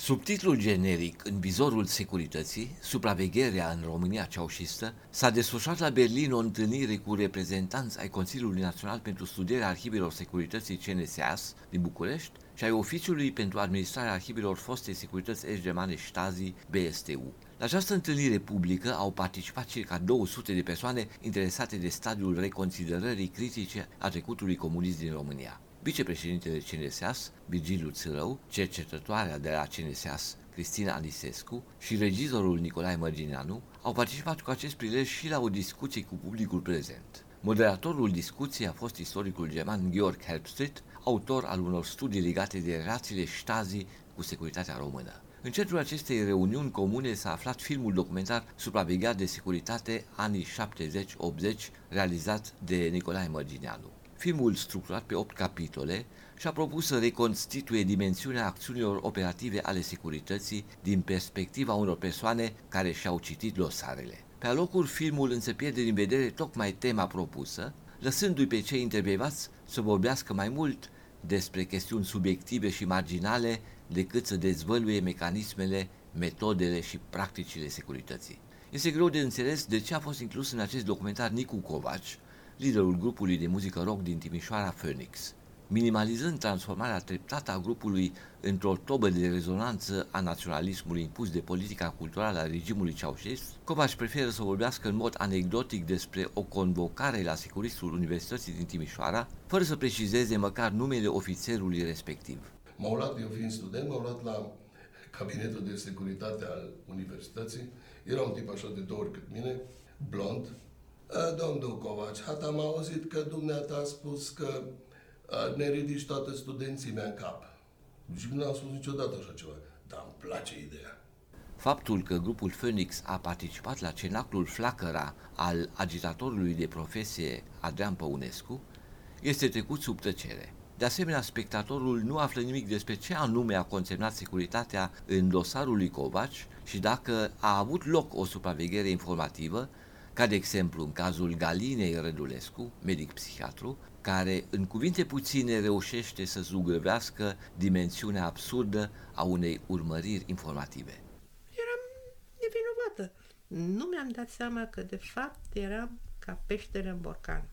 Subtitlul generic în vizorul securității, supravegherea în România ceaușistă, s-a desfășurat la Berlin o întâlnire cu reprezentanți ai Consiliului Național pentru Studierea Arhivelor Securității CNSEAS din București și ai Oficiului pentru Administrarea Arhivelor Fostei Securități Est-Germane Stasi BSTU. La această întâlnire publică au participat circa 200 de persoane interesate de stadiul reconsiderării critice a trecutului comunist din România. Vicepreședintele CNSEAS, Virgiliu Țărău, cercetătoarea de la CNSEAS, Cristina Anisescu și regizorul Nicolae Mărgineanu au participat cu acest prilej și la o discuție cu publicul prezent. Moderatorul discuției a fost istoricul german Georg Herbstritt, autor al unor studii legate de relațiile Stasi cu securitatea română. În centrul acestei reuniuni comune s-a aflat filmul documentar Supravegheat de securitate anii 70-80, realizat de Nicolae Mărgineanu. Filmul, structurat pe 8 capitole, și-a propus să reconstituie dimensiunea acțiunilor operative ale securității din perspectiva unor persoane care și-au citit dosarele. Pe alocuri, filmul însă pierde din vedere tocmai tema propusă, lăsându-i pe cei intervievați să vorbească mai mult despre chestiuni subiective și marginale decât să dezvăluie mecanismele, metodele și practicile securității. Este greu de înțeles de ce a fost inclus în acest documentar Nicu Covaci, liderul grupului de muzică rock din Timișoara Phoenix. Minimalizând transformarea treptată a grupului într-o tobă de rezonanță a naționalismului impus de politica culturală a regimului ceaușist, Covaci preferă să vorbească în mod anecdotic despre o convocare la securistul Universității din Timișoara, fără să precizeze măcar numele ofițerului respectiv. M-au luat, eu fiind student, m-au luat la cabinetul de securitate al universității. Era un tip așa de 2 ori cât mine, blond. Domnul Covaci, am auzit că dumneata a spus că ne ridici toate studenții mei în cap. Și nu am spus niciodată așa ceva, dar îmi place ideea. Faptul că grupul Phoenix a participat la cenaclul Flacăra al agitatorului de profesie Adrian Păunescu este trecut sub tăcere. De asemenea, spectatorul nu află nimic despre ce anume a consemnat securitatea în dosarul lui Covaci și dacă a avut loc o supraveghere informativă, ca de exemplu în cazul Galinei Rădulescu, medic-psihiatru, care în cuvinte puține reușește să zugrăvească dimensiunea absurdă a unei urmăriri informative. Eram nevinovată. Nu mi-am dat seama că de fapt eram ca peștele în borcan.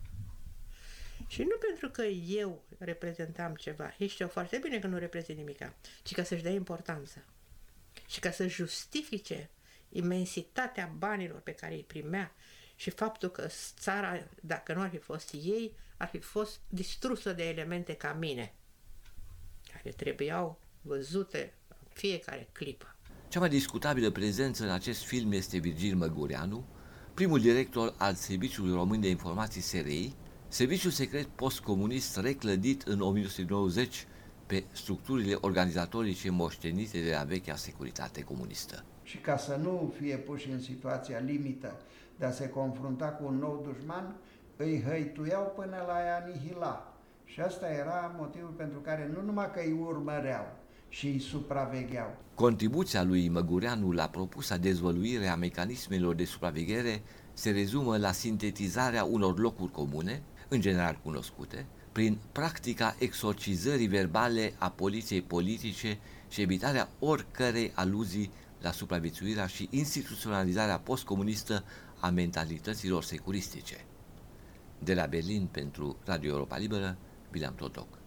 Și nu pentru că eu reprezentam ceva, ei știu foarte bine că nu reprezint nimica, ci ca să-și dea importanță și ca să justifice imensitatea banilor pe care îi primea și faptul că țara, dacă nu ar fi fost ei, ar fi fost distrusă de elemente ca mine, care trebuiau văzute în fiecare clipă. Cea mai discutabilă prezență în acest film este Virgil Măgureanu, primul director al Serviciului Român de Informații SRI, serviciu secret postcomunist reclădit în 1990 pe structurile organizatorice moștenite de la vechea securitate comunistă. Și ca să nu fie puși în situația limită de a se confrunta cu un nou dușman, îi hăituiau până la a anihila. Și asta era motivul pentru care nu numai că îi urmăreau, și îi supravegheau. Contribuția lui Măgureanu la propusa dezvăluire a mecanismelor de supraveghere se rezumă la sintetizarea unor locuri comune, în general cunoscute, prin practica exorcizării verbale a poliției politice și evitarea oricărei aluzii la supraviețuirea și instituționalizarea postcomunistă a mentalităților securistice. De la Berlin pentru Radio Europa Liberă, Bileam Totoc.